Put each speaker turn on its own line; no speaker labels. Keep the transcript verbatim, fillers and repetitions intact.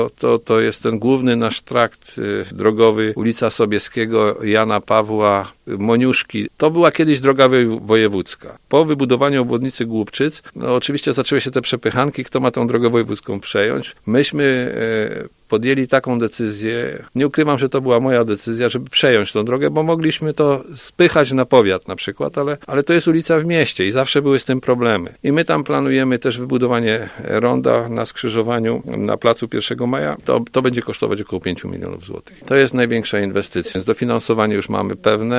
To, to jest ten główny nasz trakt drogowy, ulica Sobieskiego, Jana Pawła, Moniuszki. To była kiedyś droga wojewódzka. Po wybudowaniu obwodnicy Głubczyc, no oczywiście zaczęły się te przepychanki, kto ma tą drogę wojewódzką przejąć. Myśmy e, podjęli taką decyzję, nie ukrywam, że to była moja decyzja, żeby przejąć tą drogę, bo mogliśmy to spychać na powiat na przykład, ale, ale to jest ulica w mieście i zawsze były z tym problemy. I my tam planujemy też wybudowanie ronda na skrzyżowaniu na placu pierwszego maja. To, to będzie kosztować około pięć milionów złotych. To jest największa inwestycja. Więc dofinansowanie już mamy pewne.